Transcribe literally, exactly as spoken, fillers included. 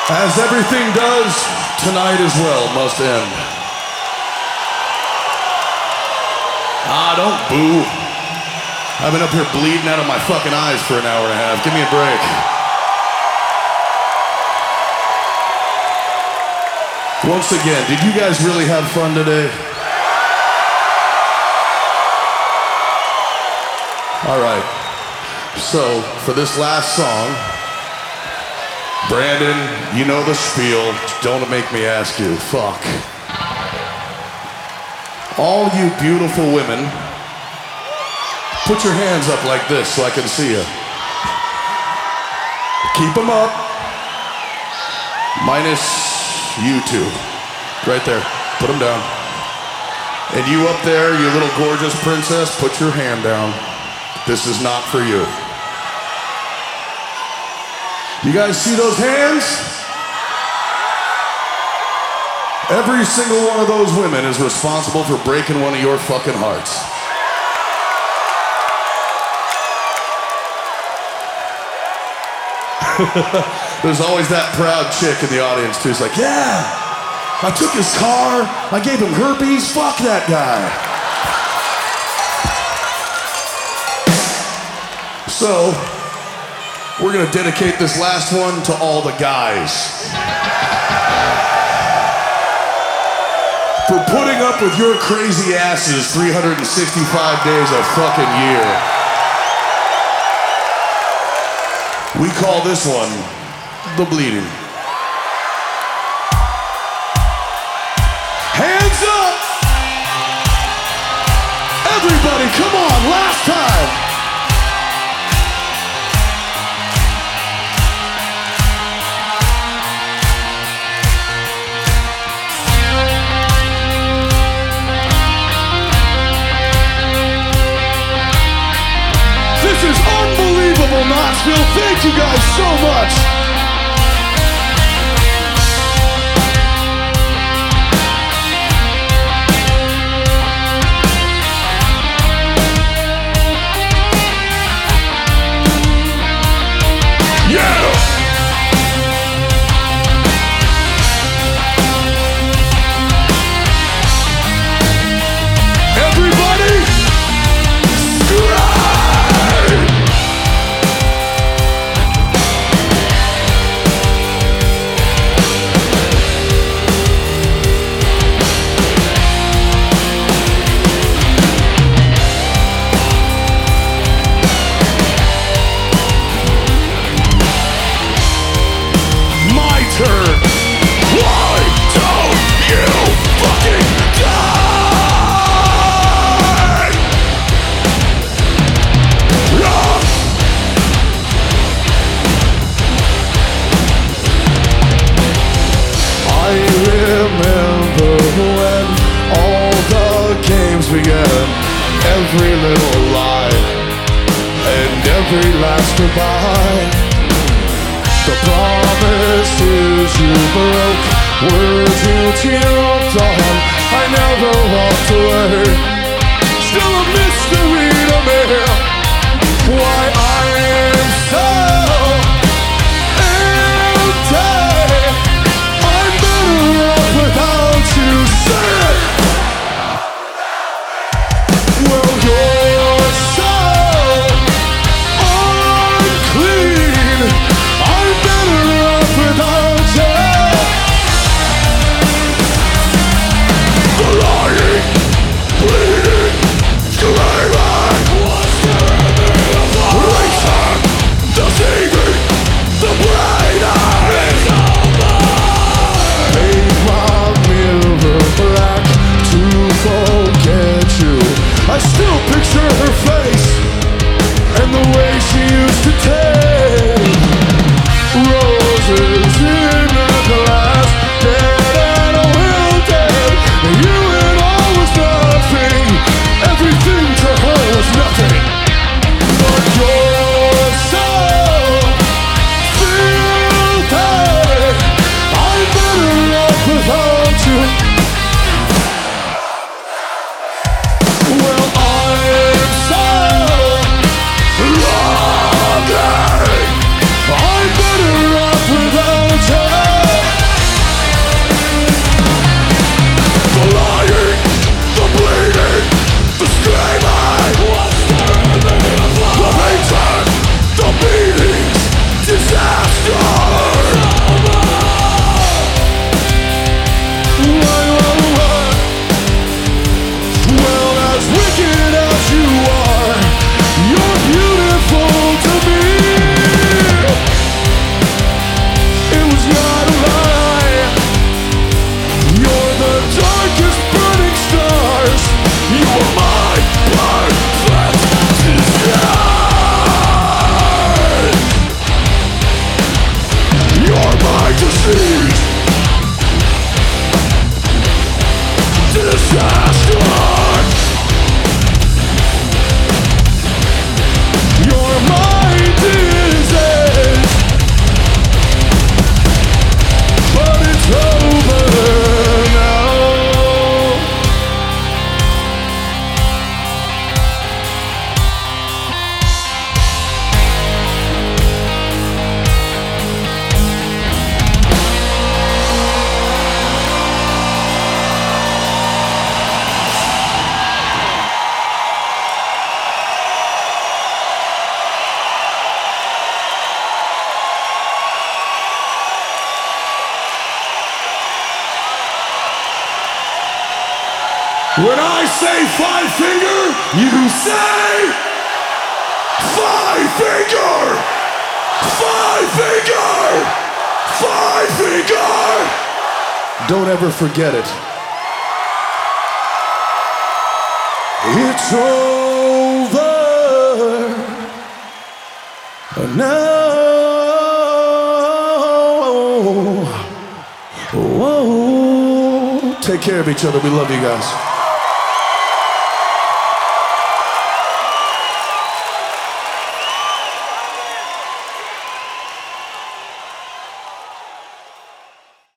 As everything does, tonight as well must end. Ah, don't boo. I've been up here bleeding out of my fucking eyes for an hour and a half. Give me a break. Once again, did you guys really have fun today? All right. So, for this last song, Brandon, you know the spiel. Don't make me ask you. Fuck. All you beautiful women, put your hands up like this so I can see you. Keep them up. Minus you two. Right there. Put them down. And you up there, you little gorgeous princess, put your hand down. This is not for you. You guys see those hands? Every single one of those women is responsible for breaking one of your fucking hearts. There's always that proud chick in the audience too. It's like, yeah, I took his car, I gave him herpes, fuck that guy. So, we're gonna dedicate this last one to all the guys. For putting up with your crazy asses three hundred sixty-five days a fucking year. We call this one the bleeding. Hands up! Everybody, come on, last time! This is unbelievable, Knoxville. Thank you guys so much. Yeah! Everybody! Every little lie and every last goodbye. The promises you broke, words you teared on. I never walked away. Still a mystery to me why I am so empty. I'm better off without you. Say it. I still picture her face and the way she used to take roses in a glass, dead and wilted. You and all was nothing. Everything to her was nothing. But you're so filthy. I'm better off without you. I'm better off without her. When I say five finger, you say five finger! Five finger! Five finger! Don't ever forget it. It's over now. Whoa. Take care of each other. We love you guys.